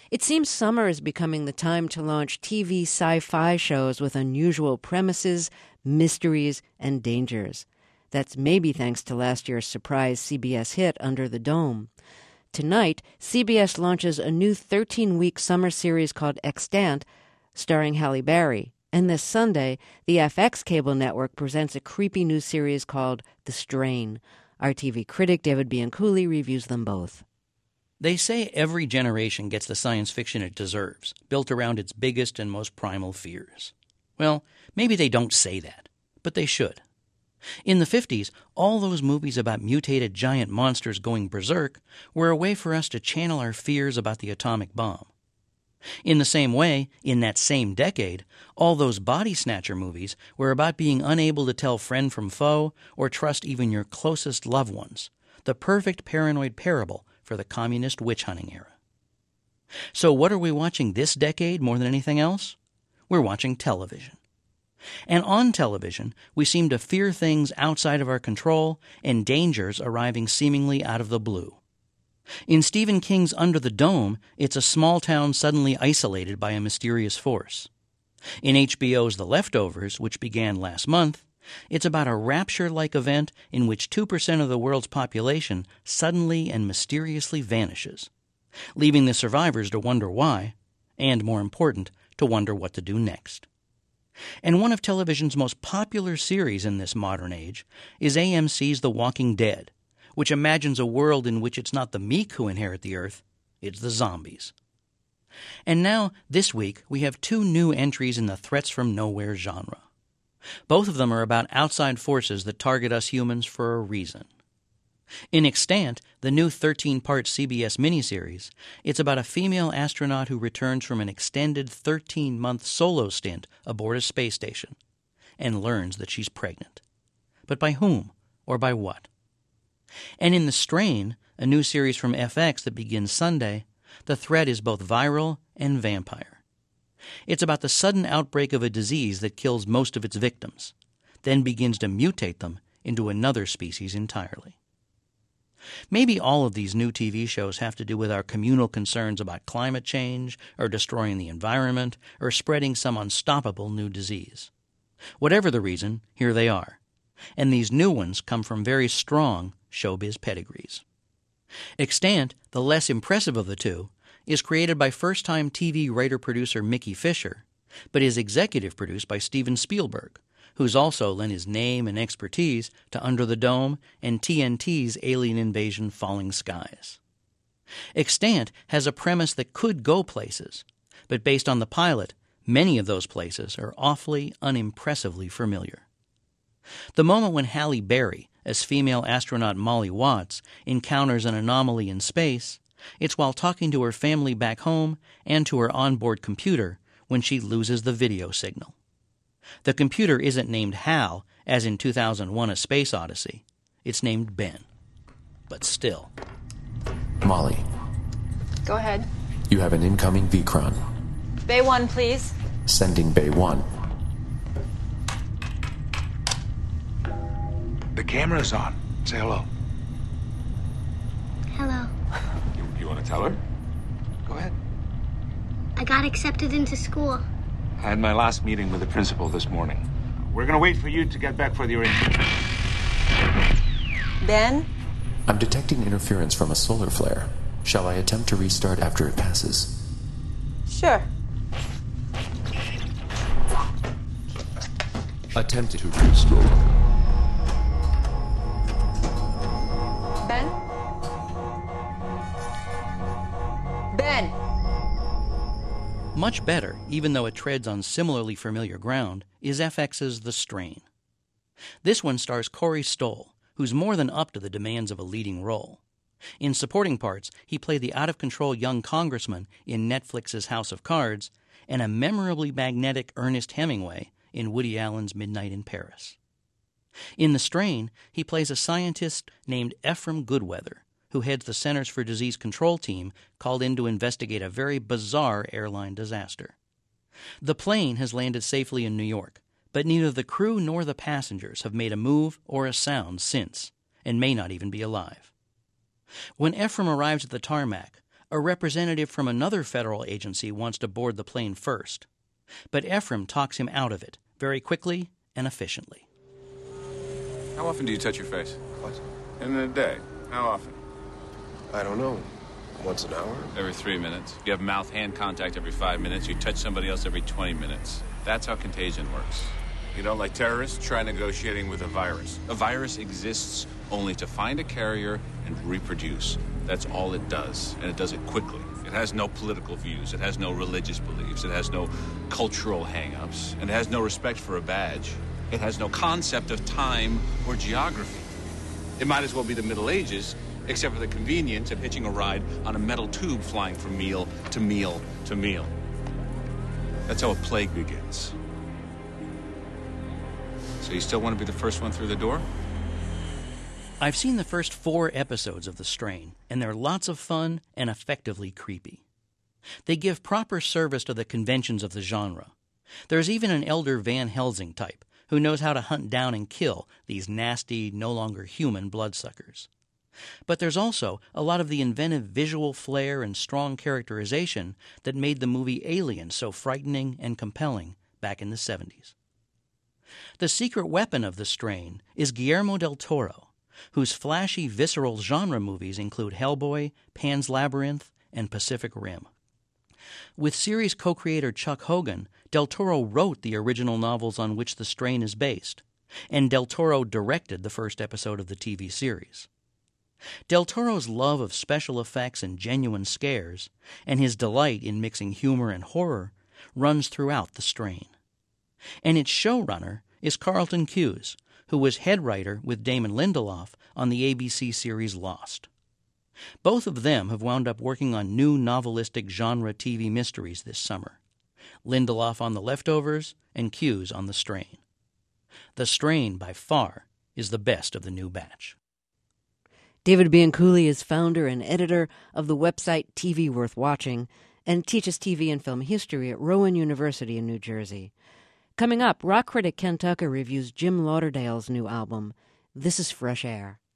It seems summer is becoming the time to launch TV sci-fi shows with unusual premises, mysteries, and dangers. That's maybe thanks to last year's surprise CBS hit Under the Dome. Tonight, CBS launches a new 13-week summer series called Extant, starring Halle Berry. And this Sunday, the FX cable network presents a creepy new series called The Strain. Our TV critic David Bianculli reviews them both. They say every generation gets the science fiction it deserves, built around its biggest and most primal fears. Well, maybe they don't say that, but they should. In the 50s, all those movies about mutated giant monsters going berserk were a way for us to channel our fears about the atomic bomb. In the same way, in that same decade, all those body snatcher movies were about being unable to tell friend from foe or trust even your closest loved ones, the perfect paranoid parable for the communist witch-hunting era. So what are we watching this decade more than anything else? We're watching television. And on television, we seem to fear things outside of our control and dangers arriving seemingly out of the blue. In Stephen King's Under the Dome, it's a small town suddenly isolated by a mysterious force. In HBO's The Leftovers, which began last month, it's about a rapture-like event in which 2% of the world's population suddenly and mysteriously vanishes, leaving the survivors to wonder why, and more important, to wonder what to do next. And one of television's most popular series in this modern age is AMC's The Walking Dead, which imagines a world in which it's not the meek who inherit the earth, it's the zombies. And now, this week, we have two new entries in the Threats from Nowhere genre. Both of them are about outside forces that target us humans for a reason. In Extant, the new 13-part CBS miniseries, it's about a female astronaut who returns from an extended 13-month solo stint aboard a space station and learns that she's pregnant. But by whom or by what? And in The Strain, a new series from FX that begins Sunday, the threat is both viral and vampire. It's about the sudden outbreak of a disease that kills most of its victims, then begins to mutate them into another species entirely. Maybe all of these new TV shows have to do with our communal concerns about climate change, or destroying the environment, or spreading some unstoppable new disease. Whatever the reason, here they are. And these new ones come from very strong showbiz pedigrees. Extant, the less impressive of the two, is created by first-time TV writer-producer Mickey Fisher, but is executive produced by Steven Spielberg, who's also lent his name and expertise to Under the Dome and TNT's Alien Invasion Falling Skies. Extant has a premise that could go places, but based on the pilot, many of those places are awfully, unimpressively familiar. The moment when Halle Berry, as female astronaut Molly Watts, encounters an anomaly in space, it's while talking to her family back home and to her onboard computer when she loses the video signal. The computer isn't named Hal, as in 2001: A Space Odyssey. It's named Ben. But still. Molly. Go ahead. You have an incoming Vcron. Bay 1, please. Sending Bay 1. The camera's on. Say hello. Hello. You want to tell her? Go ahead. I got accepted into school. I had my last meeting with the principal this morning. We're going to wait for you to get back for your interview. Ben? I'm detecting interference from a solar flare. Shall I attempt to restart after it passes? Sure. Attempt to restore. Ben? Ben! Much better, even though it treads on similarly familiar ground, is FX's The Strain. This one stars Corey Stoll, who's more than up to the demands of a leading role. In supporting parts, he played the out-of-control young congressman in Netflix's House of Cards and a memorably magnetic Ernest Hemingway in Woody Allen's Midnight in Paris. In The Strain, he plays a scientist named Ephraim Goodweather, who heads the Centers for Disease Control team called in to investigate a very bizarre airline disaster. The plane has landed safely in New York, but neither the crew nor the passengers have made a move or a sound since, and may not even be alive. When Ephraim arrives at the tarmac, A representative from another federal agency wants to board the plane first, but Ephraim talks him out of it very quickly and efficiently. How often do you touch your face? What? In a day. How often? I don't know. Once an hour? Every 3 minutes. You have mouth-hand contact every 5 minutes. You touch somebody else every 20 minutes. That's how contagion works. You don't like terrorists? Try negotiating with a virus. A virus exists only to find a carrier and reproduce. That's all it does, and it does it quickly. It has no political views. It has no religious beliefs. It has no cultural hang-ups. And it has no respect for a badge. It has no concept of time or geography. It might as well be the Middle Ages, except for the convenience of hitching a ride on a metal tube flying from meal to meal to meal. That's how a plague begins. So you still want to be the first one through the door? I've seen the first 4 episodes of The Strain, and they're lots of fun and effectively creepy. They give proper service to the conventions of the genre. There's even an elder Van Helsing type who knows how to hunt down and kill these nasty, no longer human bloodsuckers. But there's also a lot of the inventive visual flair and strong characterization that made the movie Alien so frightening and compelling back in the 70s. The secret weapon of The Strain is Guillermo del Toro, whose flashy, visceral genre movies include Hellboy, Pan's Labyrinth, and Pacific Rim. With series co-creator Chuck Hogan, del Toro wrote the original novels on which The Strain is based, and del Toro directed the first episode of the TV series. Del Toro's love of special effects and genuine scares, and his delight in mixing humor and horror, runs throughout The Strain. And its showrunner is Carlton Cuse, who was head writer with Damon Lindelof on the ABC series Lost. Both of them have wound up working on new novelistic genre TV mysteries this summer. Lindelof on The Leftovers and Cuse on The Strain. The Strain, by far, is the best of the new batch. David Bianculli is founder and editor of the website TV Worth Watching and teaches TV and film history at Rowan University in New Jersey. Coming up, rock critic Ken Tucker reviews Jim Lauderdale's new album, This Is Fresh Air.